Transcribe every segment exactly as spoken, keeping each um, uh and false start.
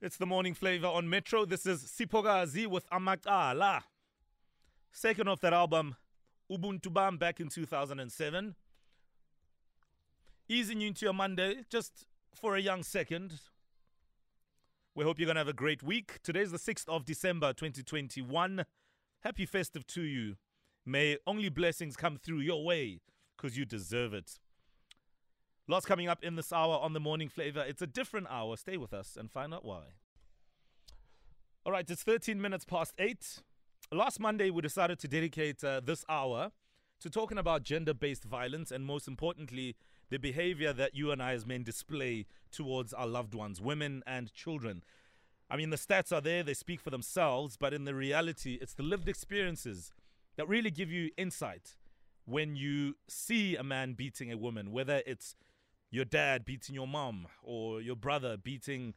It's the morning flavor on Metro. This is Sipogazi with Amakala. Second off that album, Ubuntu Bam, back in two thousand seven. Easing you into your Monday, just for a young second. We hope you're going to have a great week. Today's the sixth of December, twenty twenty-one. Happy festive to you. May only blessings come through your way, because you deserve it. Lots coming up in this hour on the morning flavor. It's a different hour. Stay with us and find out why. All right, it's thirteen minutes past eight. Last Monday, we decided to dedicate uh, this hour to talking about gender-based violence and, most importantly, the behavior that you and I as men display towards our loved ones, women and children. I mean, the stats are there. They speak for themselves. But in the reality, it's the lived experiences that really give you insight when you see a man beating a woman, whether it's your dad beating your mom or your brother beating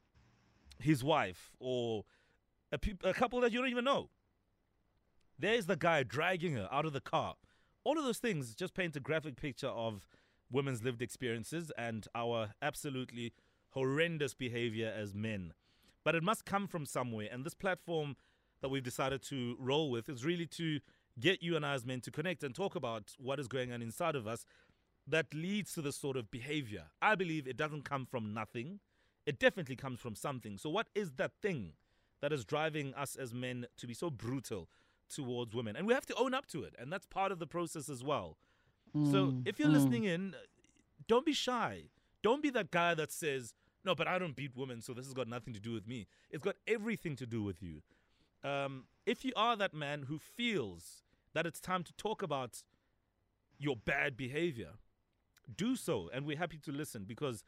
his wife or a, pe- a couple that you don't even know. There's the guy dragging her out of the car. All of those things just paint a graphic picture of women's lived experiences and our absolutely horrendous behavior as men. But it must come from somewhere, and this platform that we've decided to roll with is really to get you and I as men to connect and talk about what is going on inside of us that leads to this sort of behavior. I believe it doesn't come from nothing. It definitely comes from something. So what is that thing that is driving us as men to be so brutal towards women? And we have to own up to it, and that's part of the process as well. Mm, so if you're mm. listening in, don't be shy. Don't be that guy that says, no, but I don't beat women, so this has got nothing to do with me. It's got everything to do with you. Um, if you are that man who feels that it's time to talk about your bad behavior, do so, and we're happy to listen, because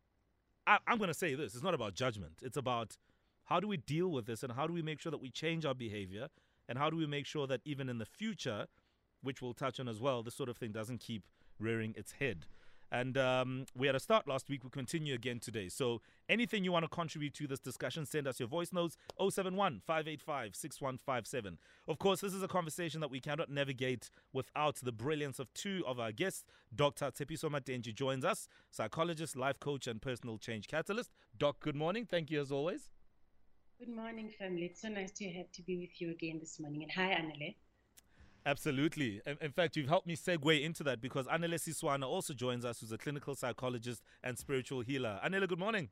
I, I'm going to say this. It's not about judgment. It's about how do we deal with this and how do we make sure that we change our behavior, and how do we make sure that even in the future, which we'll touch on as well, this sort of thing doesn't keep rearing its head. And um, we had a start last week. We continue again today. So anything you want to contribute to this discussion, send us your voice notes, oh seven one, five eight five, six one five seven. Of course, this is a conversation that we cannot navigate without the brilliance of two of our guests. Doctor Tshepiso Matenji joins us, psychologist, life coach, and personal change catalyst. Doc, good morning. Thank you as always. Good morning, family. It's so nice to have to be with you again this morning. And hi, Anele. Absolutely. In, in fact, you've helped me segue into that, because Anele Siswana also joins us, who's a clinical psychologist and spiritual healer. Anele, good morning.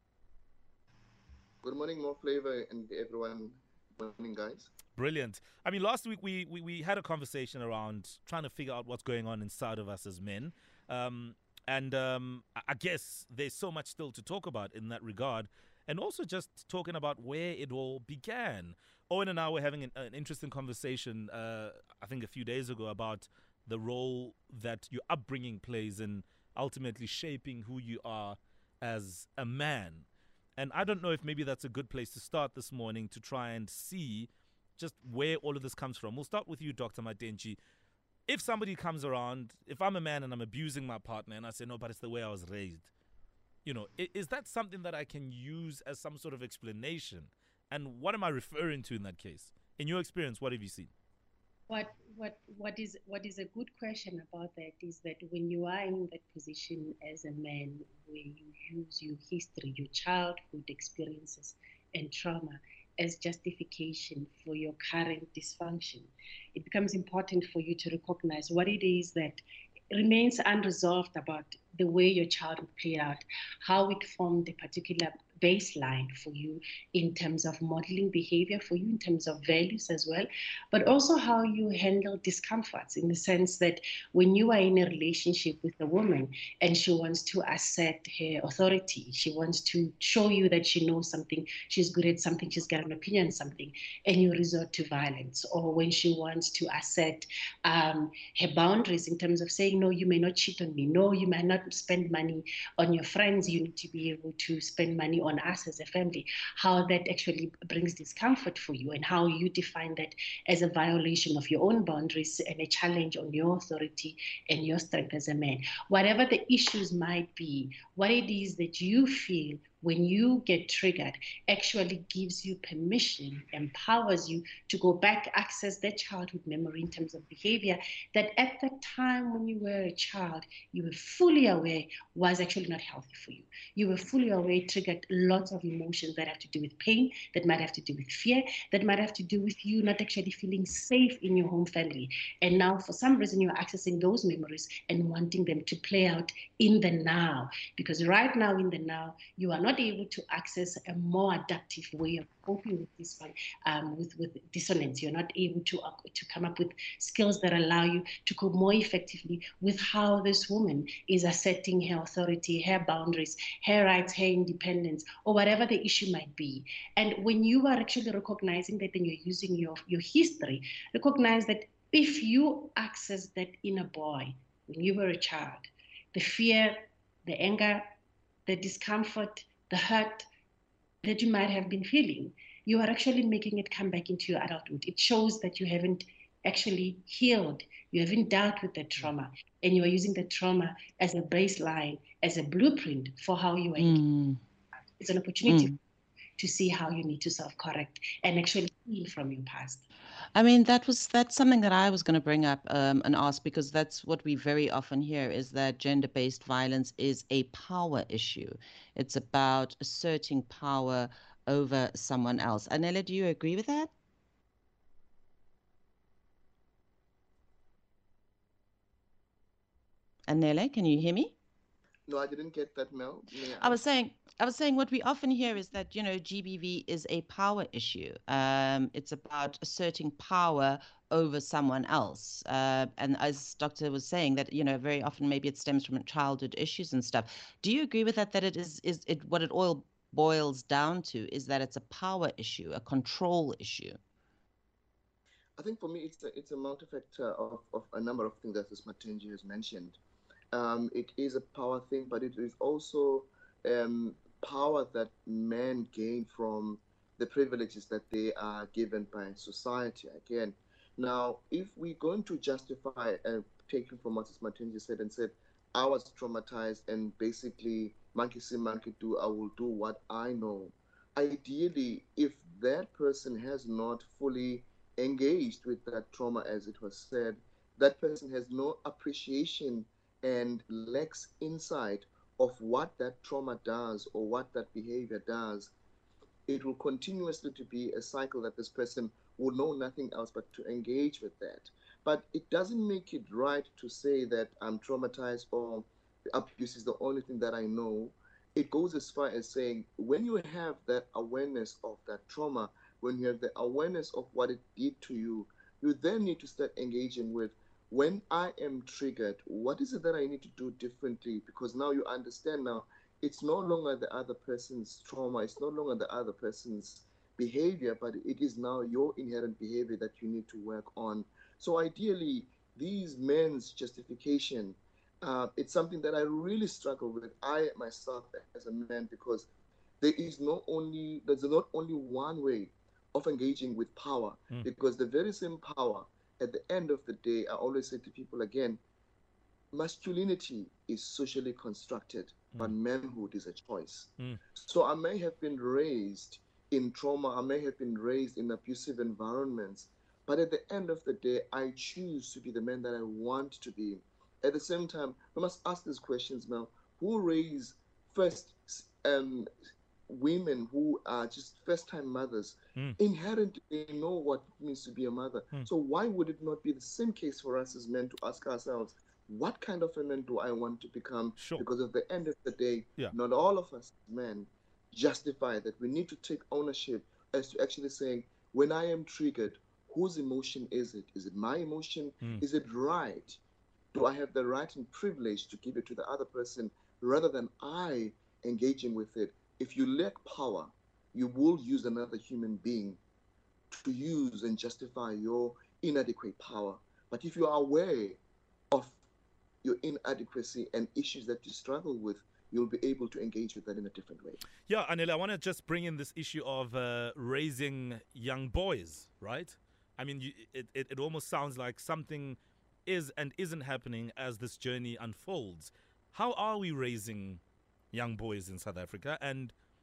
Good morning, more flavor, and everyone. Good morning, guys. Brilliant. I mean, last week we, we, we had a conversation around trying to figure out what's going on inside of us as men. Um, and um, I guess there's so much still to talk about in that regard. And also just talking about where it all began. Owen and I were having an, an interesting conversation, uh, I think a few days ago, about the role that your upbringing plays in ultimately shaping who you are as a man. And I don't know if maybe that's a good place to start this morning to try and see just where all of this comes from. We'll start with you, Doctor Matenji. If somebody comes around, if I'm a man and I'm abusing my partner and I say, no, but it's the way I was raised, you know, is that something that I can use as some sort of explanation? And what am I referring to in that case? In your experience, what have you seen? What what what is what is a good question about that is that when you are in that position as a man, where you use your history, your childhood experiences and trauma as justification for your current dysfunction, it becomes important for you to recognize what it is that remains unresolved about the way your childhood played out, how it formed a particular baseline for you in terms of modeling behavior for you, in terms of values as well, but also how you handle discomforts, in the sense that when you are in a relationship with a woman and she wants to assert her authority, she wants to show you that she knows something, she's good at something, she's got an opinion on something, and you resort to violence, or when she wants to assert um, her boundaries in terms of saying, no, you may not cheat on me, no, you might not spend money on your friends, you need to be able to spend money on us as a family, how that actually brings discomfort for you, and how you define that as a violation of your own boundaries and a challenge on your authority and your strength as a man. Whatever the issues might be, what it is that you feel when you get triggered, actually gives you permission, empowers you to go back, access that childhood memory in terms of behavior that at the time when you were a child, you were fully aware was actually not healthy for you. You were fully aware it triggered lots of emotions that have to do with pain, that might have to do with fear, that might have to do with you not actually feeling safe in your home family. And now for some reason you're accessing those memories and wanting them to play out in the now. Because right now in the now, you are not able to access a more adaptive way of coping with this one, um, with, with dissonance. You're not able to, uh, to come up with skills that allow you to cope more effectively with how this woman is asserting her authority, her boundaries, her rights, her independence, or whatever the issue might be. And when you are actually recognizing that and you're using your, your history, recognize that if you access that inner boy when you were a child, the fear, the anger, the discomfort, the hurt that you might have been feeling, you are actually making it come back into your adulthood. It shows that you haven't actually healed. You haven't dealt with that trauma. And you are using the trauma as a baseline, as a blueprint for how you are. Mm. It's an opportunity Mm. to see how you need to self-correct and actually heal from your past. I mean, that was that's something that I was going to bring up um, and ask, because that's what we very often hear, is that gender-based violence is a power issue. It's about asserting power over someone else. Anela, do you agree with that? Anela, can you hear me? No, I didn't get that, Mel. May I was saying, I was saying what we often hear is that, you know, G B V is a power issue. Um, it's about asserting power over someone else. Uh, and as Doctor was saying, that, you know, very often maybe it stems from childhood issues and stuff. Do you agree with that, that it is, is it what it all boils down to is that it's a power issue, a control issue? I think for me, it's a, it's a multi-factor of, of a number of things that as Matenji has mentioned. Um, it is a power thing, but it is also um, power that men gain from the privileges that they are given by society. Again, now, if we're going to justify, uh, taking from what Matenji said and said, I was traumatized and basically monkey see, monkey do, I will do what I know. Ideally, if that person has not fully engaged with that trauma, as it was said, that person has no appreciation and lacks insight of what that trauma does or what that behavior does, it will continuously to be a cycle that this person will know nothing else but to engage with that. But it doesn't make it right to say that I'm traumatized or abuse is the only thing that I know. It goes as far as saying when you have that awareness of that trauma, when you have the awareness of what it did to you, you then need to start engaging with, when I am triggered, what is it that I need to do differently? Because now you understand now, it's no longer the other person's trauma, it's no longer the other person's behavior, but it is now your inherent behavior that you need to work on. So ideally, these men's justification, uh, it's something that I really struggle with, I myself as a man, because there is not only there's not only one way of engaging with power, mm. because the very same power, at the end of the day, I always say to people again, masculinity is socially constructed, mm. but manhood is a choice. Mm. So I may have been raised in trauma, I may have been raised in abusive environments, but at the end of the day, I choose to be the man that I want to be. At the same time, we must ask these questions now. Who raised first um, women who are just first-time mothers? Mm. Inherently, they know what it means to be a mother. Mm. So why would it not be the same case for us as men to ask ourselves, what kind of a man do I want to become? Sure. Because at the end of the day, yeah. not all of us men justify that. We need to take ownership as to actually saying, when I am triggered, whose emotion is it? Is it my emotion? Mm. Is it right? Do I have the right and privilege to give it to the other person rather than I engaging with it? If you lack power, you will use another human being to use and justify your inadequate power. But if you are aware of your inadequacy and issues that you struggle with, you'll be able to engage with that in a different way. Yeah, Anela, I want to just bring in this issue of uh, raising young boys, right? I mean, you, it, it, it almost sounds like something is and isn't happening as this journey unfolds. How are we raising young boys in South Africa? And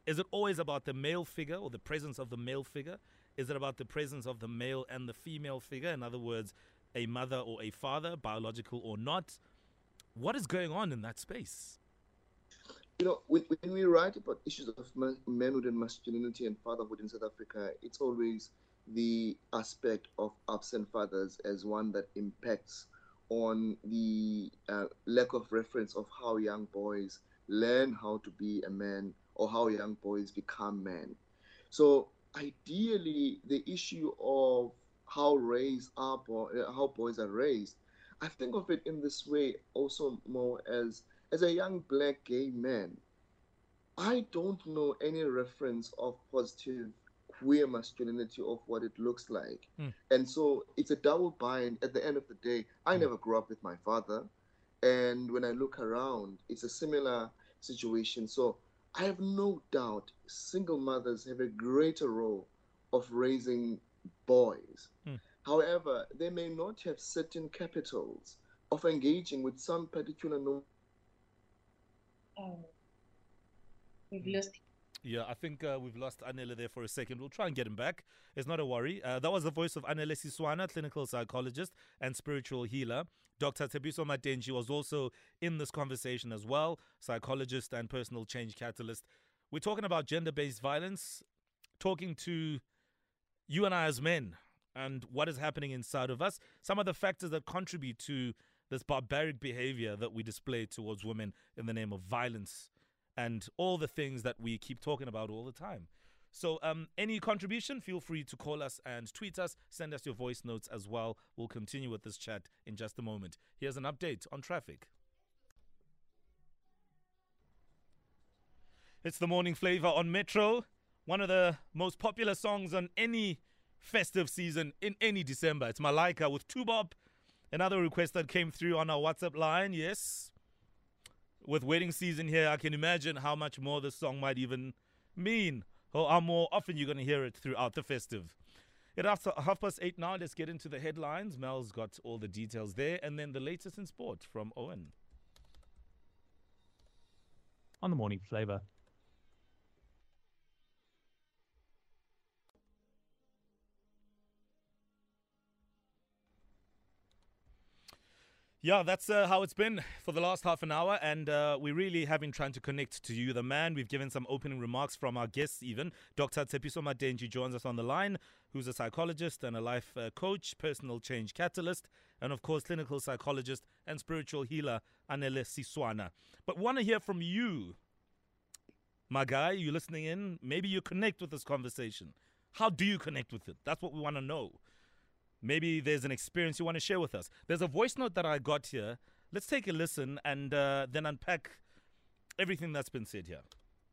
Is it always about the male figure or the presence of the male figure? Is it about the presence of the male and the female figure? In other words, a mother or a father, biological or not? What is going on in that space? You know, when, when we write about issues of man, manhood and masculinity and fatherhood in South Africa, it's always the aspect of absent fathers as one that impacts on the uh, lack of reference of how young boys learn how to be a man or how young boys become men. So ideally, the issue of how raised are bo- uh, how boys are raised, I think of it in this way also more as as a young black gay man. I don't know any reference of positive queer masculinity of what it looks like. Mm. And so it's a double bind. At the end of the day, I Mm. never grew up with my father. And when I look around, it's a similar situation. So I have no doubt single mothers have a greater role of raising boys. Mm. However, they may not have certain capitals of engaging with some particular no- Oh, we've lost. Yeah, I think uh, we've lost Anele there for a second. We'll try and get him back. It's not a worry. Uh, that was the voice of Anele Siswana, clinical psychologist and spiritual healer. Doctor Tshepiso Matenji was also in this conversation as well, psychologist and personal change catalyst. We're talking about gender-based violence, talking to you and I as men and what is happening inside of us, some of the factors that contribute to this barbaric behavior that we display towards women in the name of violence, and all the things that we keep talking about all the time. So um, any contribution, feel free to call us and tweet us, send us your voice notes as well. We'll continue with this chat in just a moment. Here's an update on traffic. It's the morning flavor on Metro, one of the most popular songs on any festive season in any December. It's Malaika with Tubop. Another request that came through on our WhatsApp line, yes. With wedding season here, I can imagine how much more this song might even mean, or how more often you're going to hear it throughout the festive. At after half past eight now, let's get into the headlines. Mel's got all the details there, and then the latest in sport from Owen. On the morning flavor. Yeah, that's uh, how it's been for the last half an hour, and uh, we really have been trying to connect to you, the man. We've given some opening remarks from our guests even. Doctor Tshepiso Matenji joins us on the line, who's a psychologist and a life uh, coach, personal change catalyst, and of course, clinical psychologist and spiritual healer, Anele Siswana. But want to hear from you, my guy. You listening in? Maybe you connect with this conversation. How do you connect with it? That's what we want to know. Maybe there's an experience you want to share with us. There's a voice note that I got here. Let's take a listen and uh, then unpack everything that's been said here.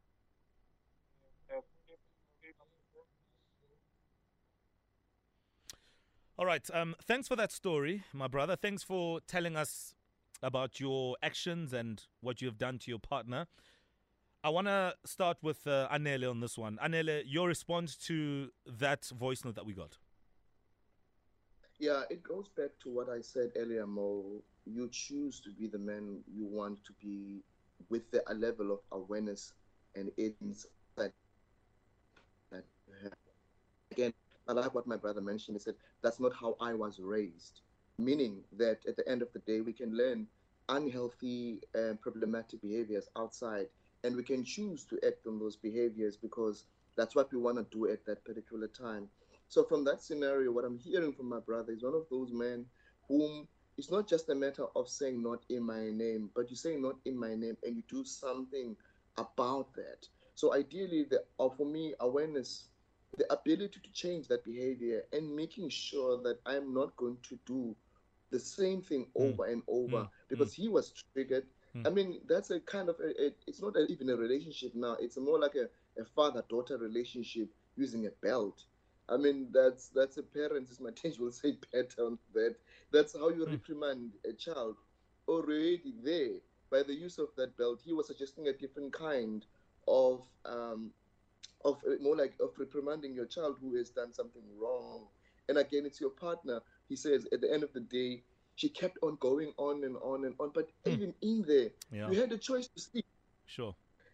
All right. Um, thanks for that story, my brother. Thanks for telling us about your actions and what you've done to your partner. I want to start with uh, Anele on this one. Anele, your response to that voice note that we got. Yeah, it goes back to what I said earlier, Mo. You choose to be the man you want to be with the, a level of awareness and insight that you have. Again, I like what my brother mentioned. He said, that's not how I was raised. Meaning that at the end of the day, we can learn unhealthy and problematic behaviors outside, and we can choose to act on those behaviors because that's what we want to do at that particular time. So from that scenario, what I'm hearing from my brother is one of those men whom it's not just a matter of saying not in my name, but you say not in my name and you do something about that. So ideally, the, uh, for me, awareness, the ability to change that behavior and making sure that I'm not going to do the same thing over mm. and over mm. because mm. he was triggered. Mm. I mean, that's a kind of, a, a, it's not a, even a relationship now. It's more like a, a father-daughter relationship using a belt. I mean, that's that's a parent, as Matenji will say better on that. That's how you mm. reprimand a child. Already there, by the use of that belt, he was suggesting a different kind of, um, of more like of reprimanding your child who has done something wrong. And again, it's your partner. He says, at the end of the day, she kept on going on and on and on. But mm. even in there, yeah. you had a choice to sleep. Sure.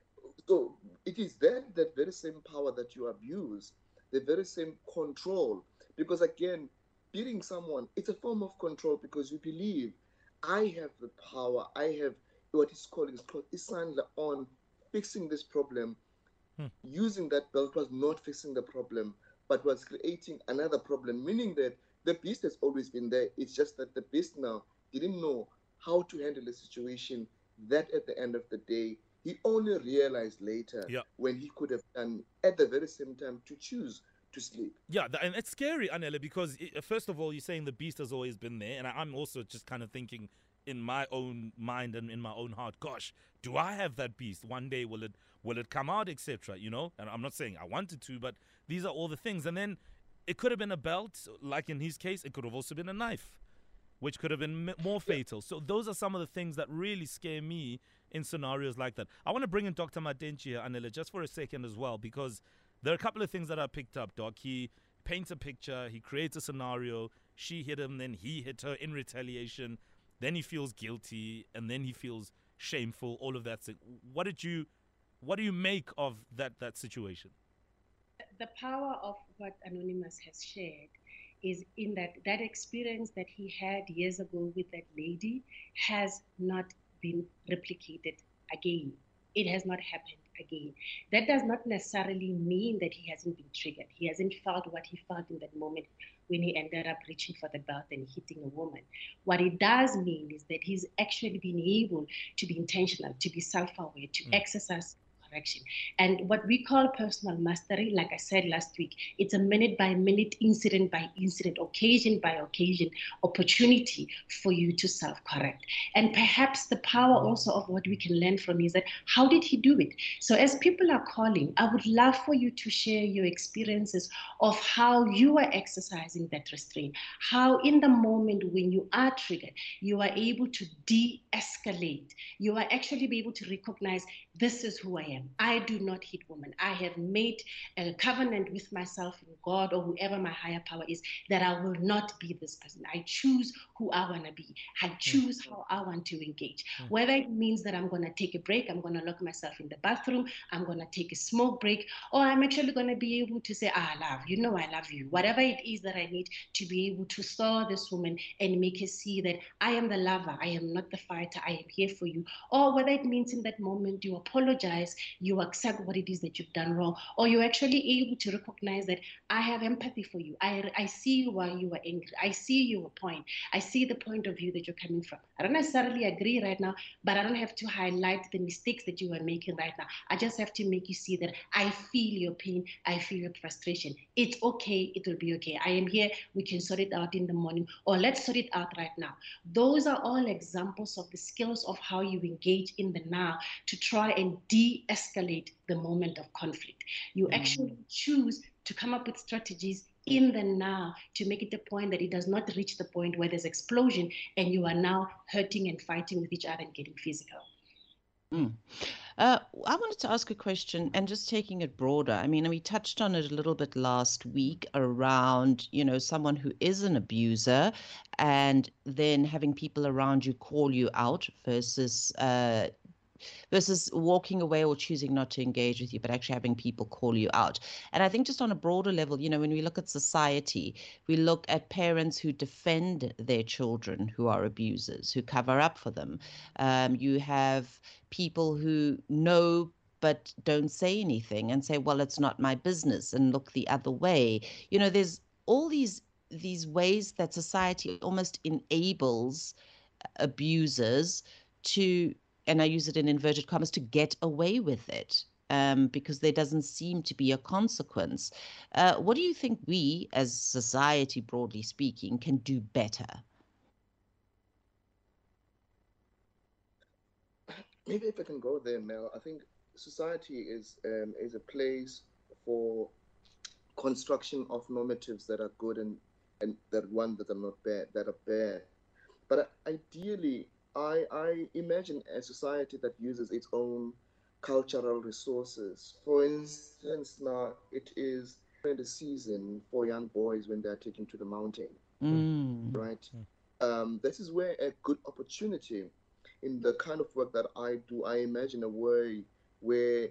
So it is that that very same power that you abuse, the very same control. Because again, beating someone, it's a form of control because you believe I have the power, I have what is called is called isandla on fixing this problem. Hmm. Using that belt was not fixing the problem, but was creating another problem, meaning that the beast has always been there. It's just that the beast now didn't know how to handle the situation. That at the end of the day, he only realized later Yeah. when he could have done at the very same time to choose to sleep. Yeah, th- and it's scary, Anela, because it, first of all, you're saying the beast has always been there, and I, I'm also just kind of thinking in my own mind and in my own heart, gosh, do I have that beast? One day will it will it come out, et cetera. You know, and I'm not saying I wanted to, but these are all the things. And then it could have been a belt, like in his case. It could have also been a knife, which could have been m- more fatal. So those are some of the things that really scare me in scenarios like that. I want to bring in Doctor Matentjie here, Anela, just for a second as well, because there are a couple of things that I picked up, Doc. He paints a picture, he creates a scenario, she hit him, then he hit her in retaliation, then he feels guilty, and then he feels shameful, all of that. What did you, what do you make of that, that situation? The power of what Anonymous has shared is in that that experience that he had years ago with that lady has not been replicated again. It has not happened again. That does not necessarily mean that he hasn't been triggered. He hasn't felt what he felt in that moment when he ended up reaching for the belt and hitting a woman. What it does mean is that he's actually been able to be intentional, to be self-aware, to mm. exercise correction. And what we call personal mastery, like I said last week, it's a minute by minute, incident by incident, occasion by occasion opportunity for you to self-correct. And perhaps the power also of what we can learn from is that how did he do it? So as people are calling, I would love for you to share your experiences of how you are exercising that restraint, how in the moment when you are triggered, you are able to de-escalate. You are actually be able to recognize this is who I am. I do not hit women. I have made a covenant with myself and God or whoever my higher power is that I will not be this person. I choose who I want to be. I choose how I want to engage. Whether it means that I'm going to take a break, I'm going to lock myself in the bathroom, I'm going to take a smoke break, or I'm actually going to be able to say, I love you, know I love you. Whatever it is that I need to be able to saw this woman and make her see that I am the lover, I am not the fighter, I am here for you. Or whether it means in that moment you apologize, you accept what it is that you've done wrong, or you're actually able to recognize that I have empathy for you. I, I see why you are angry. I see your point. I see the point of view that you're coming from. I don't necessarily agree right now, but I don't have to highlight the mistakes that you are making right now. I just have to make you see that I feel your pain. I feel your frustration. It's okay. It will be okay. I am here. We can sort it out in the morning, or let's sort it out right now. Those are all examples of the skills of how you engage in the now to try and de-escalate the moment of conflict. You mm. actually choose to come up with strategies in the now to make it the point that it does not reach the point where there's explosion and you are now hurting and fighting with each other and getting physical. Mm. Uh, I wanted to ask a question and just taking it broader. I mean, we touched on it a little bit last week around, you know, someone who is an abuser and then having people around you call you out versus uh, versus walking away or choosing not to engage with you, but actually having people call you out. And I think just on a broader level, you know, when we look at society, we look at parents who defend their children who are abusers, who cover up for them. Um, you have people who know but don't say anything and say, well, it's not my business, and look the other way. You know, there's all these these ways that society almost enables abusers to, and I use it in inverted commas, to get away with it um, because there doesn't seem to be a consequence. Uh, what do you think we, as society, broadly speaking, can do better? Maybe if I can go there, Mel, I think society is um, is a place for construction of normatives that are good and and that one that are not bad, that are bad. But ideally, I, I imagine a society that uses its own cultural resources. For instance, now it is in the season for young boys when they're taken to the mountain, mm. right? Um, this is where a good opportunity in the kind of work that I do, I imagine a way where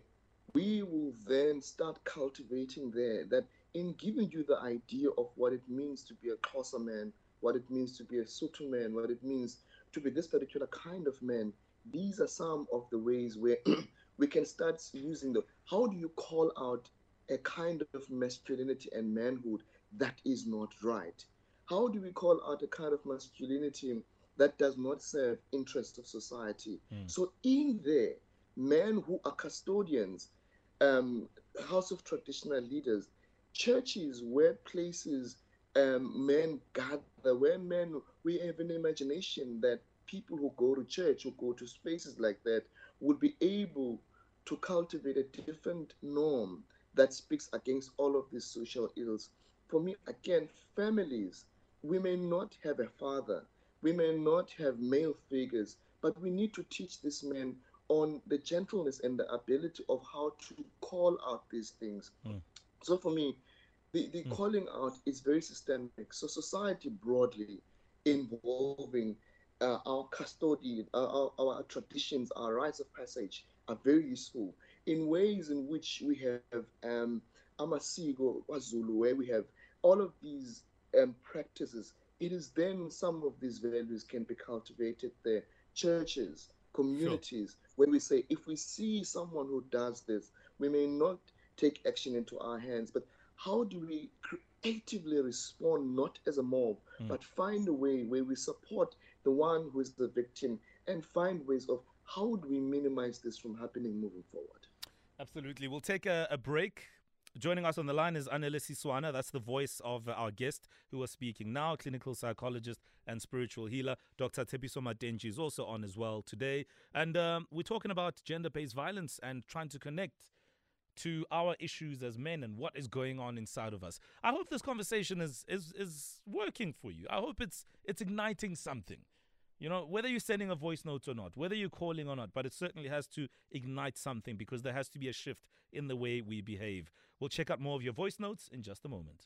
we will then start cultivating there that in giving you the idea of what it means to be a Xhosa man, what it means to be a Sotho man, what it means to be this particular kind of man, these are some of the ways where we can start using the how do you call out a kind of masculinity and manhood that is not right? How do we call out a kind of masculinity that does not serve interests of society? Mm. So in there, men who are custodians, um, house of traditional leaders, churches, workplaces, um, men gather, where men, we have an imagination that people who go to church, who go to spaces like that, would be able to cultivate a different norm that speaks against all of these social ills. For me, again, families, we may not have a father, we may not have male figures, but we need to teach these men on the gentleness and the ability of how to call out these things. Mm. So for me, the, the Mm. calling out is very systemic. So society broadly involving uh, our custody, uh, our, our traditions, our rites of passage are very useful in ways in which we have um, Amasiko, Wazulu, where we have all of these um, practices. It is then some of these values can be cultivated there. Churches, Sure. communities, where we say, if we see someone who does this, we may not take action into our hands, but how do we creatively respond, not as a mob, Mm. but find a way where we support the one who is the victim and find ways of how do we minimize this from happening moving forward? Absolutely. We'll take a, a break. Joining us on the line is Annelisi Swana. That's the voice of our guest who is speaking now, clinical psychologist and spiritual healer. Doctor Tshepiso Matenji is also on as well today. And um, we're talking about gender-based violence and trying to connect to our issues as men and what is going on inside of us. I hope this conversation is is is working for you. I hope it's it's igniting something. You know, whether you're sending a voice note or not, whether you're calling or not, but it certainly has to ignite something because there has to be a shift in the way we behave. We'll check out more of your voice notes in just a moment.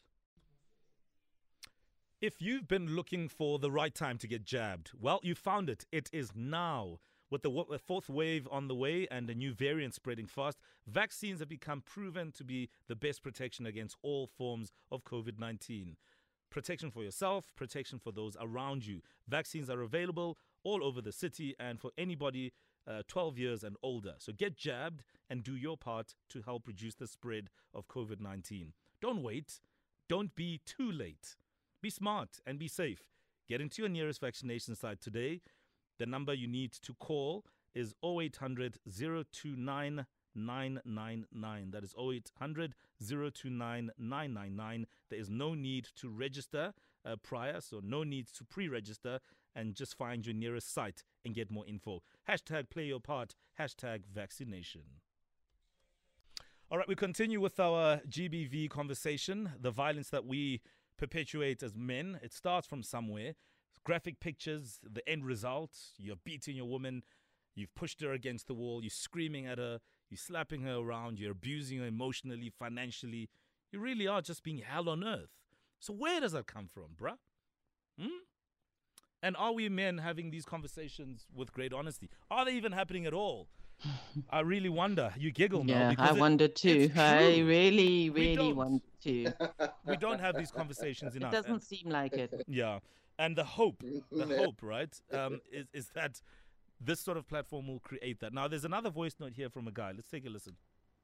If you've been looking for the right time to get jabbed, well, you found it. It is now. With the w- fourth wave on the way and a new variant spreading fast, vaccines have become proven to be the best protection against all forms of COVID nineteen. Protection for yourself, protection for those around you. Vaccines are available all over the city and for anybody uh, twelve years and older. So get jabbed and do your part to help reduce the spread of COVID nineteen. Don't wait. Don't be too late. Be smart and be safe. Get into your nearest vaccination site today. The number you need to call is oh eight hundred, oh two nine, nine nine nine. That is oh eight hundred, oh two nine, nine nine nine. There is no need to register uh, prior, so no need to pre-register, and just find your nearest site and get more info. Hashtag play your part, hashtag vaccination. All right, we continue with our G B V conversation, the violence that we perpetuate as men. It starts from somewhere. Graphic pictures, the end result, you're beating your woman, you've pushed her against the wall, you're screaming at her, you're slapping her around, you're abusing her emotionally, financially. You really are just being hell on earth. So where does that come from, bruh? Hmm? And are we men having these conversations with great honesty? Are they even happening at all? I really wonder. You giggle now. Yeah, because I it- wonder too. it's I true. really, We really don't. want to. We don't have these conversations It enough. doesn't And- seem like it. yeah. And the hope, the hope, right, um, is, is that this sort of platform will create that. Now, there's another voice note here from a guy. Let's take a listen.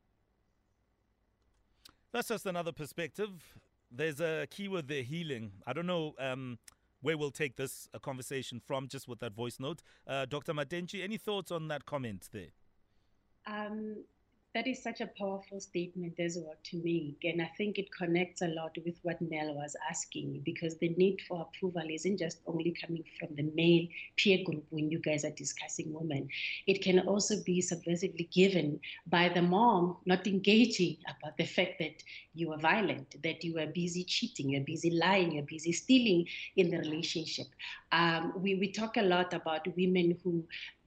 That's just another perspective. There's a keyword there, healing. I don't know um, where we'll take this uh, conversation from just with that voice note. Uh, Doctor Matenji, any thoughts on that comment there? Um, that is such a powerful statement as well to me. And I think it connects a lot with what Nell was asking, because the need for approval isn't just only coming from the male peer group when you guys are discussing women. It can also be subversively given by the mom not engaging about the fact that you are violent, that you are busy cheating, you're busy lying, you're busy stealing in the relationship. Um, we, we talk a lot about women who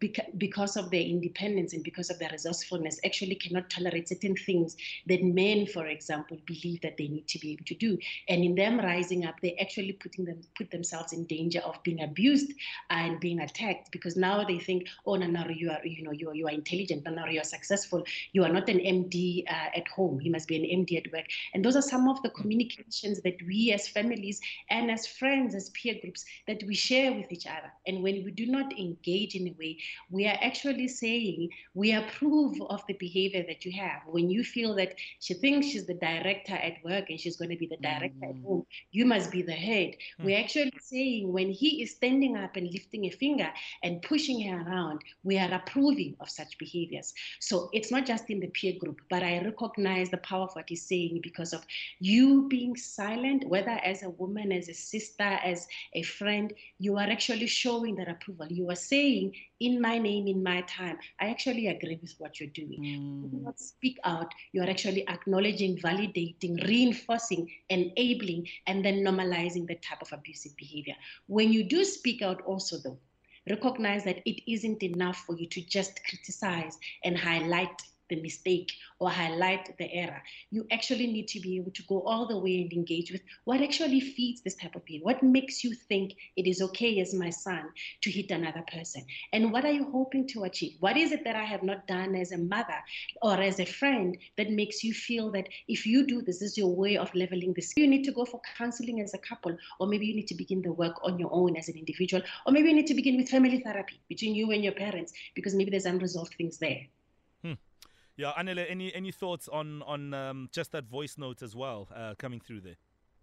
beca- because of their independence and because of their resourcefulness, actually cannot tolerate certain things that men, for example, believe that they need to be able to do. And in them rising up, they're actually putting them put themselves in danger of being abused and being attacked, because now they think, oh, Nanaru, you are, you know, you are, you are intelligent, Nanaru, you are successful, you are not an M D uh, at home, you must be an M D at work. And those are some of the communications that we as families and as friends, as peer groups, that we share with each other. And when we do not engage in a way, we are actually saying we approve of the behavior that you have. When you feel that she thinks she's the director at work and she's going to be the director mm. at home, you must be the head. Mm. We're actually saying when he is standing up and lifting a finger and pushing her around, we are approving of such behaviors. So it's not just in the peer group, but I recognize the power of what he's saying, because of you being silent, whether as a woman, as a sister, as a friend, you are actually showing that approval. You are saying, in my name, in my time, I actually agree with what you're doing. Mm. You do not speak out. You're actually acknowledging, validating, reinforcing, enabling, and then normalizing the type of abusive behavior. When you do speak out also, though, recognize that it isn't enough for you to just criticize and highlight the mistake or highlight the error. You actually need to be able to go all the way and engage with what actually feeds this type of behavior. What makes you think it is okay as my son to hit another person? And what are you hoping to achieve? What is it that I have not done as a mother or as a friend that makes you feel that if you do this, this is your way of leveling this? You need to go for counseling as a couple, or maybe you need to begin the work on your own as an individual, or maybe you need to begin with family therapy between you and your parents, because maybe there's unresolved things there. Hmm. Yeah, Anele, any any thoughts on on um, just that voice note as well uh, coming through there?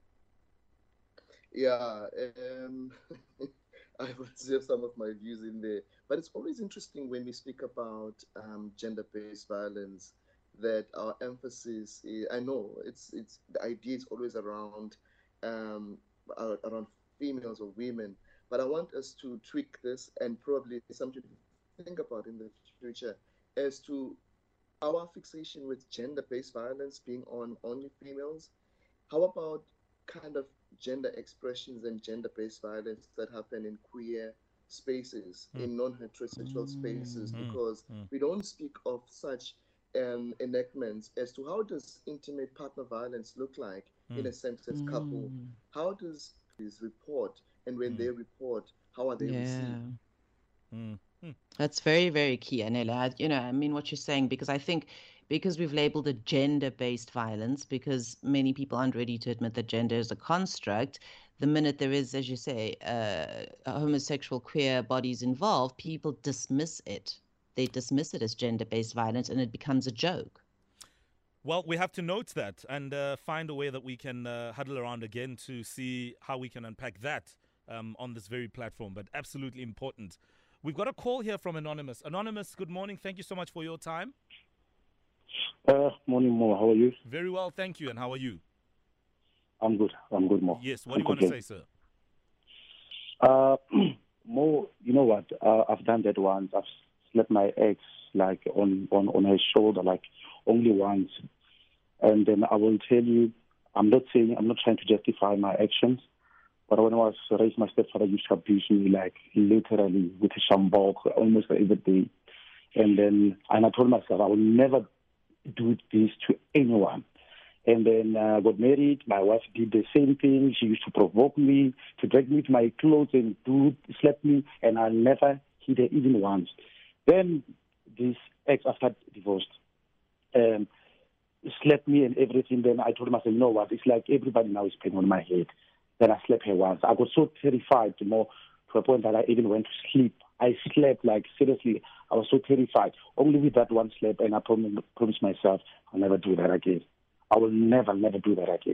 Yeah, um, I would have some of my views in there, but it's always interesting when we speak about um, gender-based violence that our emphasis is, I know it's it's the idea is always around um, around females or women, but I want us to tweak this and probably something to think about in the future as to our fixation with gender-based violence being on only females. How about kind of gender expressions and gender-based violence that happen in queer spaces, mm. in non-heterosexual mm. spaces, because mm. we don't speak of such um, enactments as to how does intimate partner violence look like mm. in a same-sex mm. couple? How does this report, and when mm. they report, how are they yeah. received? Mm. That's very, very key, Anela. You know, I mean, what you're saying, because I think because we've labeled it gender-based violence, because many people aren't ready to admit that gender is a construct, the minute there is, as you say, uh, homosexual, queer bodies involved, people dismiss it. They dismiss it as gender-based violence, and it becomes a joke. Well, we have to note that and uh, find a way that we can uh, huddle around again to see how we can unpack that um, on this very platform, but absolutely important. We've got a call here from Anonymous. Anonymous, good morning. Thank you so much for your time. Uh, morning, Mo. How are you? Very well, thank you. And how are you? I'm good. I'm good, Mo. Yes, what do you want to say, sir? Uh, Mo, you know what? Uh, I've done that once. I've slapped my ex, like, on, on, on her shoulder, like, only once. And then I will tell you, I'm not saying, I'm not trying to justify my actions. But when I was raised, my stepfather used to abuse me, like, literally with a shambok almost every day. And then, and I told myself I will never do this to anyone. And then I uh, got married. My wife did the same thing. She used to provoke me, to drag me to my clothes and do slap me, and I never hit her even once. Then this ex, after divorced, um, slapped me and everything. Then I told myself, you know what, it's like everybody now is paying on my head. Then I slept here once. I got so terrified, you know, to a point that I even went to sleep. I slept, like, seriously, I was so terrified. Only with that one sleep, and I promised, promised myself I'll never do that again. I will never, never do that again.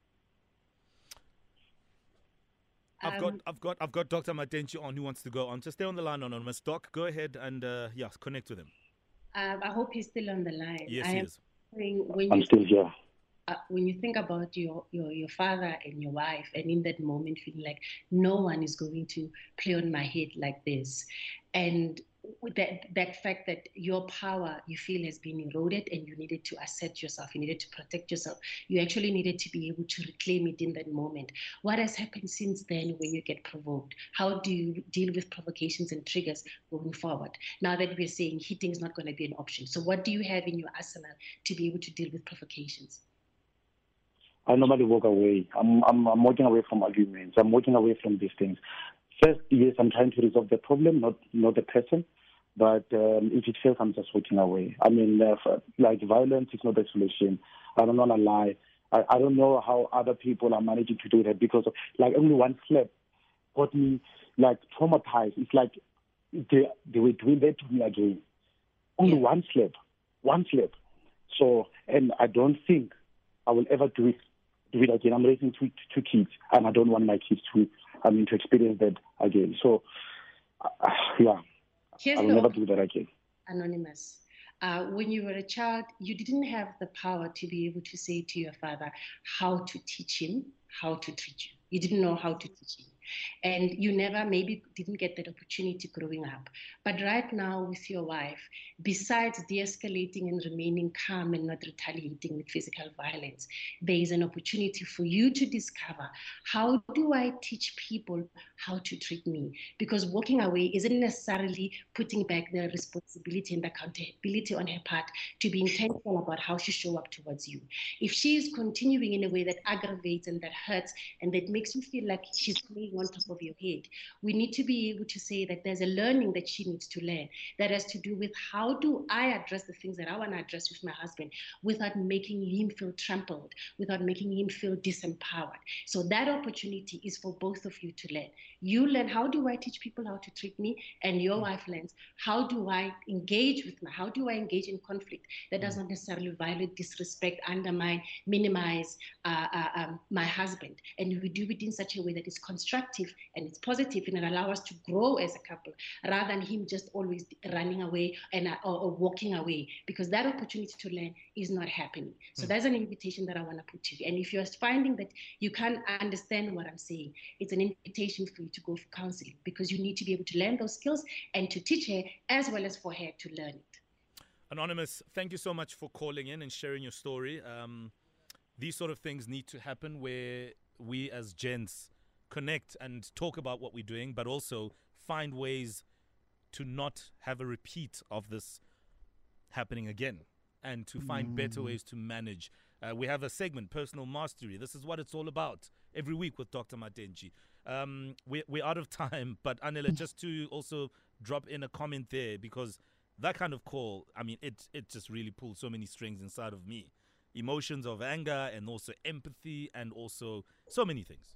I've Um, got, I've got, I've got Doctor Matenchi on who wants to go on. So stay on the line, Anonymous. Doc, go ahead and uh, yeah, connect with him. Um, I hope he's still on the line. Yes, I he am is. When I'm you still here. Uh, when you think about your, your your father and your wife, and in that moment feeling like no one is going to play on my head like this, and with that, that fact that your power you feel has been eroded and you needed to assert yourself, you needed to protect yourself, you actually needed to be able to reclaim it in that moment. What has happened since then when you get provoked? How do you deal with provocations and triggers going forward? Now that we're saying hitting is not going to be an option. So what do you have in your arsenal to be able to deal with provocations? I normally walk away. I'm, I'm, I'm walking away from arguments. I'm walking away from these things. First, yes, I'm trying to resolve the problem, not not the person. But um, if it fails, I'm just walking away. I mean, uh, for, like, violence is not the solution. I don't want to lie. I, I don't know how other people are managing to do that because, of, like, only one slap got me, like, traumatized. It's like they, they were doing that to me again. Only yeah. one slap. One slap. So, and I don't think I will ever do it, do it again. I'm raising two, two kids, and I don't want my kids to, I mean, to experience that again. So, uh, yeah. Here's I will never do that again. Anonymous. Uh, when you were a child, you didn't have the power to be able to say to your father how to teach him how to treat you. You didn't know how to teach him. And you never maybe didn't get that opportunity growing up. But right now with your wife, besides de-escalating and remaining calm and not retaliating with physical violence, there is an opportunity for you to discover, how do I teach people how to treat me? Because walking away isn't necessarily putting back the responsibility and accountability on her part to be intentional about how she show up towards you. If she is continuing in a way that aggravates and that hurts and that makes you feel like she's playing on top of your head, we need to be able to say that there's a learning that she needs to learn that has to do with how do I address the things that I want to address with my husband without making him feel trampled, without making him feel disempowered. So that opportunity is for both of you to learn. You learn, how do I teach people how to treat me? And your wife learns, how do I engage with my, how do I engage in conflict that does not necessarily violate, disrespect, undermine, minimize uh, uh, um, my husband. And we do it in such a way that is constructive and it's positive and it allows us to grow as a couple rather than him just always running away and uh, or, or walking away, because that opportunity to learn is not happening. So mm. that's an invitation that I want to put to you. And if you're finding that you can't understand what I'm saying, it's an invitation for you to go for counseling, because you need to be able to learn those skills and to teach her as well as for her to learn it. Anonymous, thank you so much for calling in and sharing your story. Um, these sort of things need to happen where we as gents connect and talk about what we're doing, but also find ways to not have a repeat of this happening again and to find mm. better ways to manage. Uh, we have a segment, Personal Mastery. This is what it's all about every week with Doctor Matenji. Um, we, we're out of time, but Anela, just to also drop in a comment there, because that kind of call, I mean, it it just really pulls so many strings inside of me. Emotions of anger and also empathy and also so many things.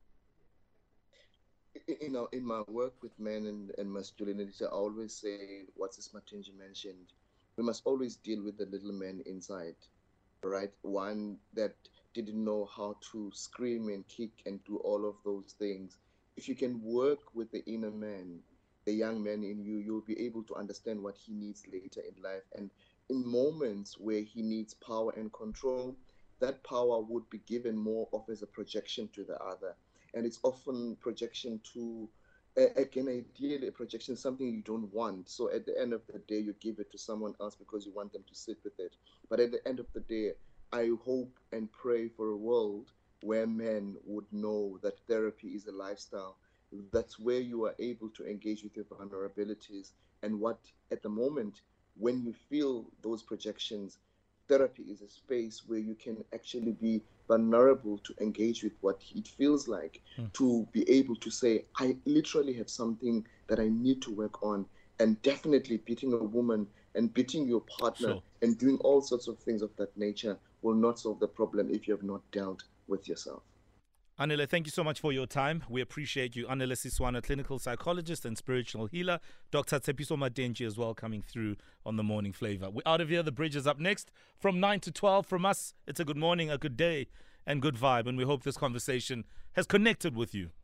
You know, in my work with men and, and masculinity, I always say, what's this Matenji mentioned, we must always deal with the little man inside, right? One that didn't know how to scream and kick and do all of those things. If you can work with the inner man, the young man in you, you'll be able to understand what he needs later in life. And in moments where he needs power and control, that power would be given more of as a projection to the other. And it's often projection to, uh, again, ideally a projection, something you don't want. So at the end of the day, you give it to someone else because you want them to sit with it. But at the end of the day, I hope and pray for a world where men would know that therapy is a lifestyle. That's where you are able to engage with your vulnerabilities. And what, at the moment, when you feel those projections, therapy is a space where you can actually be vulnerable to engage with what it feels like, mm. to be able to say, I literally have something that I need to work on. And definitely beating a woman and beating your partner sure. and doing all sorts of things of that nature will not solve the problem if you have not dealt with yourself. Anela, thank you so much for your time. We appreciate you. Anela Siswana, clinical psychologist and spiritual healer. Doctor Tshepiso Matenji as well, coming through on The Morning Flavor. We're out of here. The Bridge is up next from nine to twelve. From us, it's a good morning, a good day, and good vibe. And we hope this conversation has connected with you.